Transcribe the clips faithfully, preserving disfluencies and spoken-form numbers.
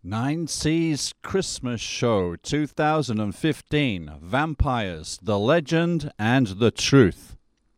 nine C's Christmas Show two thousand fifteen, Vampires, the Legend and the Truth.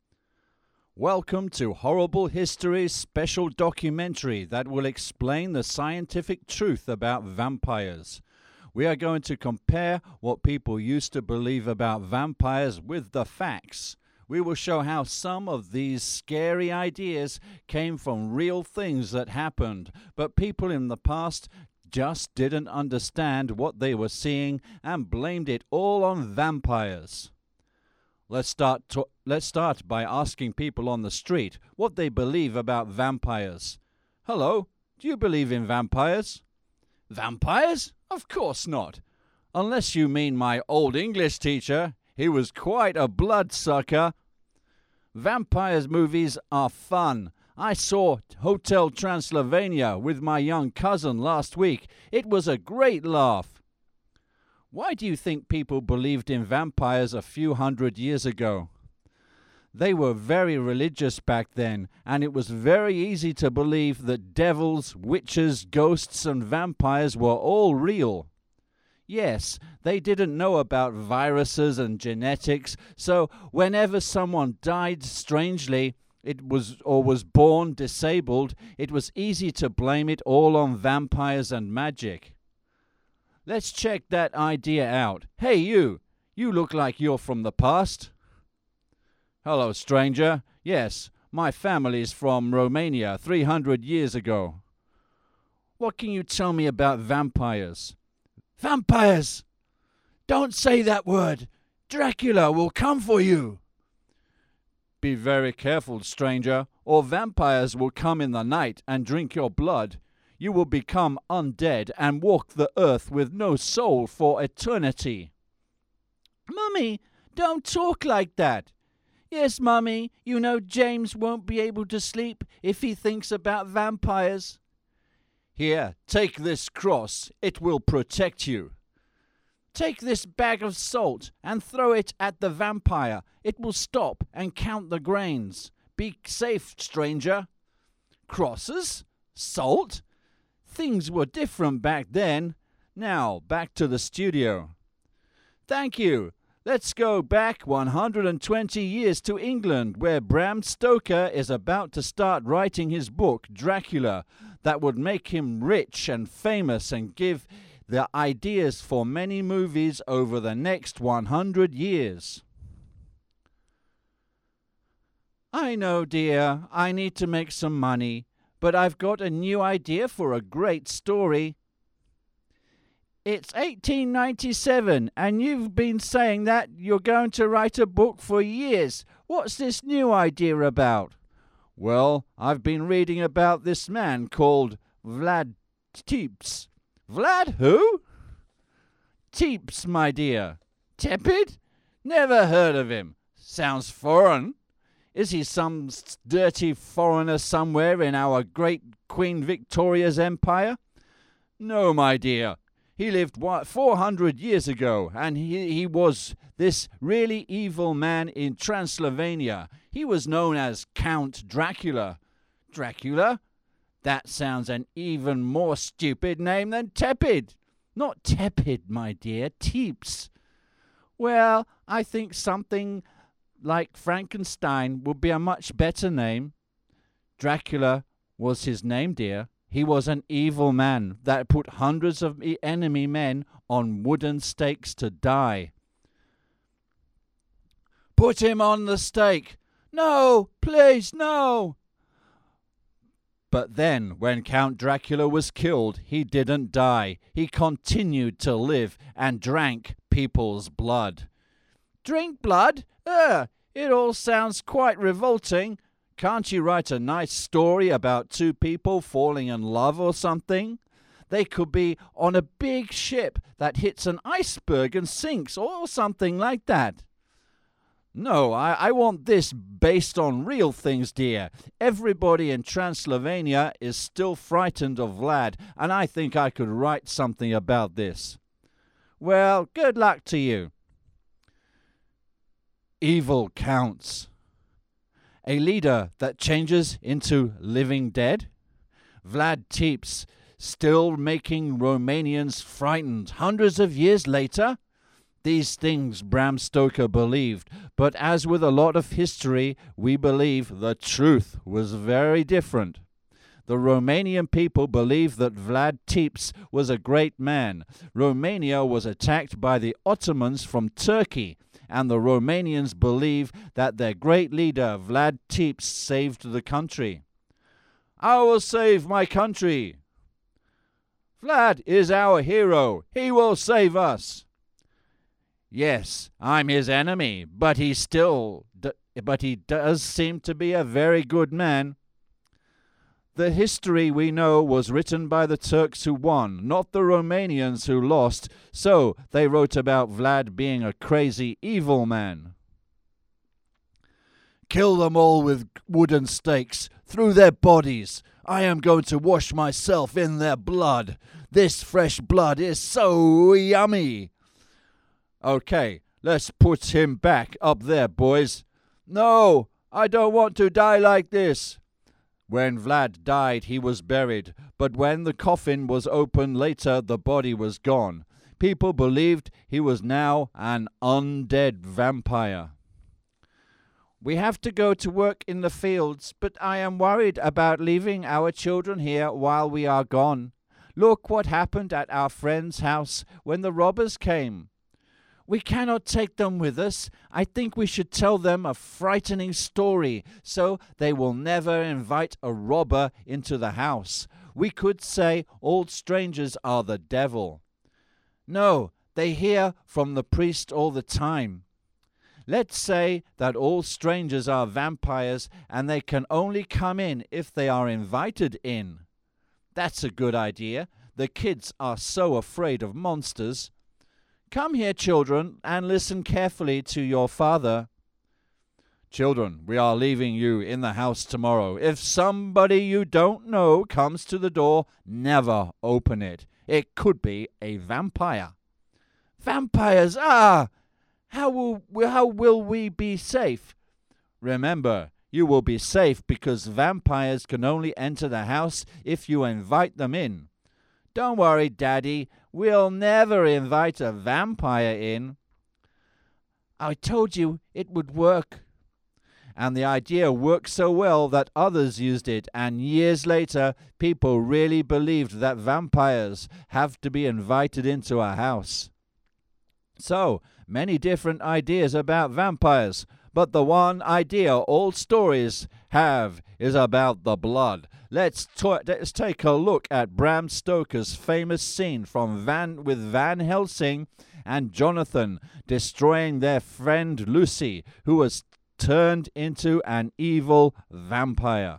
Welcome to Horrible History's special documentary that will explain the scientific truth about vampires. We are going to compare what people used to believe about vampires with the facts. We will show how some of these scary ideas came from real things that happened, but people in the past just didn't understand what they were seeing and blamed it all on vampires. Let's start to, let's start by asking people on the street what they believe about vampires. Hello, do you believe in vampires? Vampires? Of course not. Unless you mean my old English teacher. He was quite a bloodsucker. Vampires movies are fun. I saw Hotel Transylvania with my young cousin last week. It was a great laugh. Why do you think people believed in vampires a few hundred years ago? They were very religious back then, and it was very easy to believe that devils, witches, ghosts, and vampires were all real. Yes, they didn't know about viruses and genetics, so whenever someone died strangely, it was or was born disabled, it was easy to blame it all on vampires and magic. Let's check that idea out. Hey you, you look like you're from the past. Hello, stranger. Yes, my family's from Romania three hundred years ago. What can you tell me about vampires? Vampires! Don't say that word. Dracula will come for you. Be very careful, stranger, or vampires will come in the night and drink your blood. You will become undead and walk the earth with no soul for eternity. Mummy, don't talk like that. Yes, Mummy, you know James won't be able to sleep if he thinks about vampires. Here, take this cross. It will protect you. Take this bag of salt and throw it at the vampire. It will stop and count the grains. Be safe, stranger. Crosses? Salt? Things were different back then. Now, back to the studio. Thank you. Let's go back one hundred twenty years to England, where Bram Stoker is about to start writing his book, Dracula, that would make him rich and famous and give the ideas for many movies over the next one hundred years. I know, dear, I need to make some money, but I've got a new idea for a great story. It's eighteen ninety-seven, and you've been saying that you're going to write a book for years. What's this new idea about? Well, I've been reading about this man called Vlad Tepes. Vlad who? Tepes, my dear. Tepid? Never heard of him. Sounds foreign. Is he some dirty foreigner somewhere in our great Queen Victoria's empire? No, my dear. He lived four hundred years ago, and he, he was this really evil man in Transylvania. He was known as Count Dracula. Dracula? That sounds an even more stupid name than Tepid. Not Tepid, my dear, Tepes. Well, I think something like Frankenstein would be a much better name. Dracula was his name, dear. He was an evil man that put hundreds of enemy men on wooden stakes to die. Put him on the stake. No, please, no. But then, when Count Dracula was killed, he didn't die. He continued to live and drank people's blood. Drink blood? Ugh, it all sounds quite revolting. Can't you write a nice story about two people falling in love or something? They could be on a big ship that hits an iceberg and sinks or something like that. No, I, I want this based on real things, dear. Everybody in Transylvania is still frightened of Vlad, and I think I could write something about this. Well, good luck to you. Evil counts. A leader that changes into living dead? Vlad Tepes still making Romanians frightened hundreds of years later? These things Bram Stoker believed, but as with a lot of history, we believe the truth was very different. The Romanian people believed that Vlad Tepes was a great man. Romania was attacked by the Ottomans from Turkey, and the Romanians believe that their great leader, Vlad Tepes, saved the country. I will save my country. Vlad is our hero. He will save us. Yes, I'm his enemy, but he still, d- but he does seem to be a very good man. The history we know was written by the Turks who won, not the Romanians who lost, so they wrote about Vlad being a crazy, evil man. Kill them all with wooden stakes, through their bodies. I am going to wash myself in their blood. This fresh blood is so yummy. Okay, let's put him back up there, boys. No, I don't want to die like this. When Vlad died, he was buried, but when the coffin was opened later, the body was gone. People believed he was now an undead vampire. We have to go to work in the fields, but I am worried about leaving our children here while we are gone. Look what happened at our friend's house when the robbers came. We cannot take them with us. I think we should tell them a frightening story, so they will never invite a robber into the house. We could say all strangers are the devil. No, they hear from the priest all the time. Let's say that all strangers are vampires and they can only come in if they are invited in. That's a good idea. The kids are so afraid of monsters. Come here, children, and listen carefully to your father. Children, we are leaving you in the house tomorrow. If somebody you don't know comes to the door, never open it. It could be a vampire. Vampires, ah! How will, how will we be safe? Remember, you will be safe because vampires can only enter the house if you invite them in. Don't worry, Daddy. We'll never invite a vampire in. I told you it would work. And the idea worked so well that others used it, and years later, people really believed that vampires have to be invited into a house. So, many different ideas about vampires, but the one idea all stories have is about the blood. Let's, t- let's take a look at Bram Stoker's famous scene from Van with Van Helsing and Jonathan destroying their friend Lucy, who was turned into an evil vampire.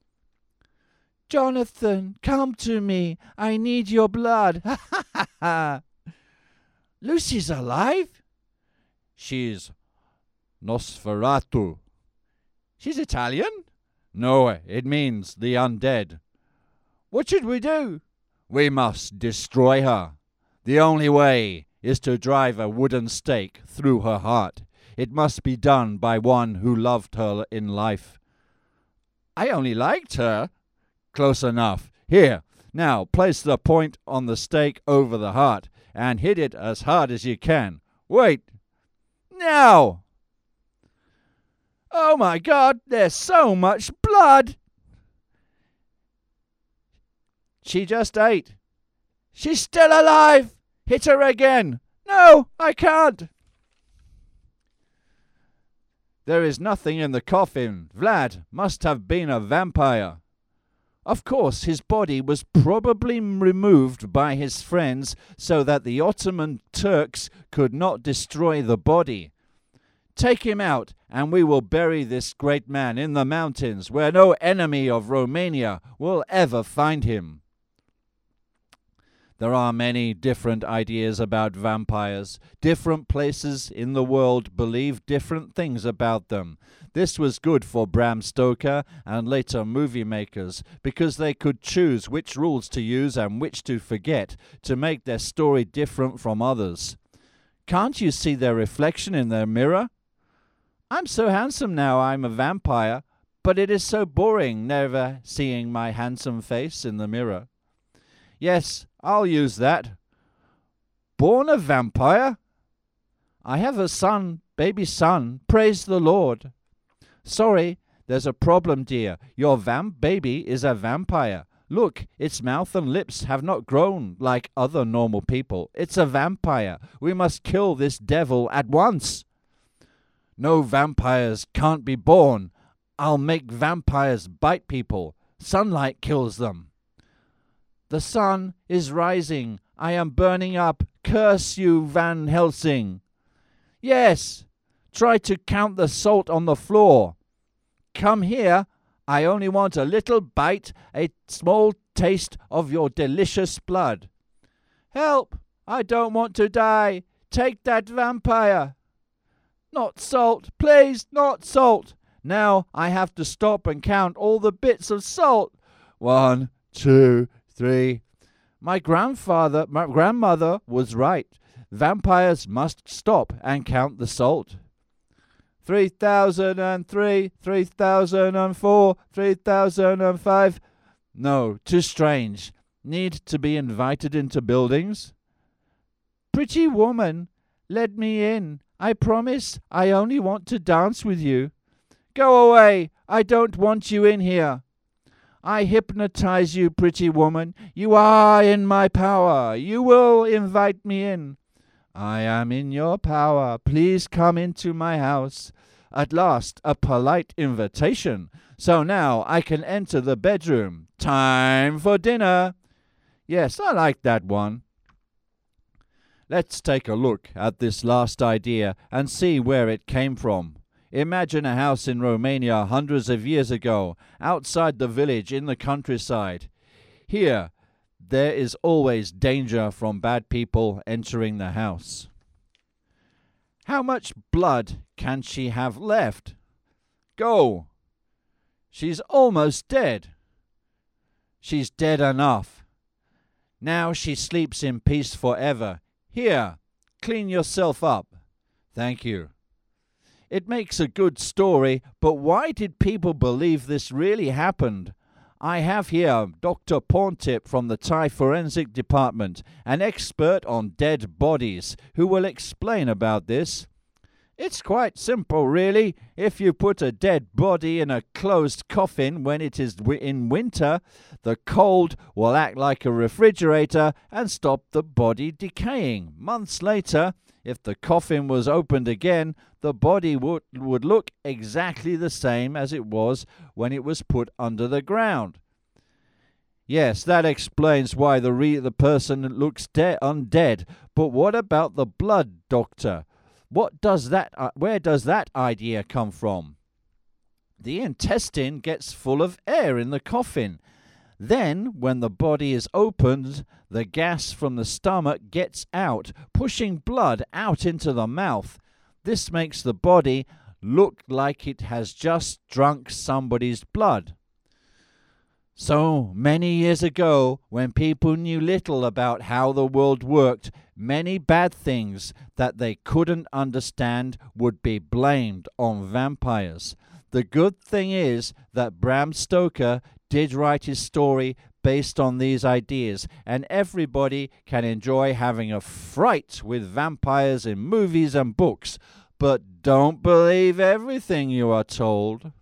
Jonathan, come to me. I need your blood. Ha ha ha ha. Lucy's alive? She's Nosferatu. She's Italian? No, it means the undead. What should we do? We must destroy her. The only way is to drive a wooden stake through her heart. It must be done by one who loved her in life. I only liked her. Close enough. Here, now place the point on the stake over the heart and hit it as hard as you can. Wait. Now! Oh my God, there's so much blood! She just ate. She's still alive! Hit her again! No, I can't! There is nothing in the coffin. Vlad must have been a vampire. Of course, his body was probably removed by his friends so that the Ottoman Turks could not destroy the body. Take him out, and we will bury this great man in the mountains where no enemy of Romania will ever find him. There are many different ideas about vampires. Different places in the world believe different things about them. This was good for Bram Stoker and later movie makers because they could choose which rules to use and which to forget to make their story different from others. Can't you see their reflection in their mirror? I'm so handsome now I'm a vampire, but it is so boring never seeing my handsome face in the mirror. Yes, I'll use that. Born a vampire? I have a son, baby son, praise the Lord. Sorry, there's a problem, dear. Your vamp baby is a vampire. Look, its mouth and lips have not grown like other normal people. It's a vampire. We must kill this devil at once. No vampires can't be born. I'll make vampires bite people. Sunlight kills them. The sun is rising. I am burning up. Curse you, Van Helsing. Yes, try to count the salt on the floor. Come here. I only want a little bite, a small taste of your delicious blood. Help! I don't want to die. Take that vampire. Not salt, please, not salt. Now I have to stop and count all the bits of salt. One, two, three. My grandfather, my grandmother was right. Vampires must stop and count the salt. Three thousand and three, three thousand and four, three thousand and five. No, too strange. Need to be invited into buildings? Pretty woman, let me in. I promise I only want to dance with you. Go away. I don't want you in here. I hypnotize you, pretty woman. You are in my power. You will invite me in. I am in your power. Please come into my house. At last, a polite invitation. So now I can enter the bedroom. Time for dinner. Yes, I like that one. Let's take a look at this last idea and see where it came from. Imagine a house in Romania hundreds of years ago, outside the village in the countryside. Here, there is always danger from bad people entering the house. How much blood can she have left? Go. She's almost dead. She's dead enough. Now she sleeps in peace forever. Here, clean yourself up. Thank you. It makes a good story, but why did people believe this really happened? I have here Doctor Porntip from the Thai Forensic Department, an expert on dead bodies, who will explain about this. It's quite simple, really. If you put a dead body in a closed coffin when it is w- in winter, the cold will act like a refrigerator and stop the body decaying. Months later, if the coffin was opened again, the body would, would look exactly the same as it was when it was put under the ground. Yes, that explains why the, re- the person looks de- undead. But what about the blood, doctor? What does that? Uh, where does that idea come from? The intestine gets full of air in the coffin. Then, when the body is opened, the gas from the stomach gets out, pushing blood out into the mouth. This makes the body look like it has just drunk somebody's blood. So many years ago, when people knew little about how the world worked, many bad things that they couldn't understand would be blamed on vampires. The good thing is that Bram Stoker did write his story based on these ideas, and everybody can enjoy having a fright with vampires in movies and books. But don't believe everything you are told.